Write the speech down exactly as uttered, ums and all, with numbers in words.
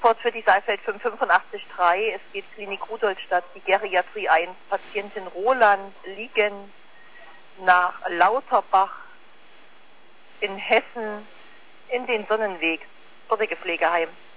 Transport für die Saalfeld fünf fünfundachtzig drei. Es geht Klinik Rudolstadt, die Geriatrie eins, Patientin Roland, liegen nach Lauterbach in Hessen in den Sonnenweg, dortige Pflegeheim.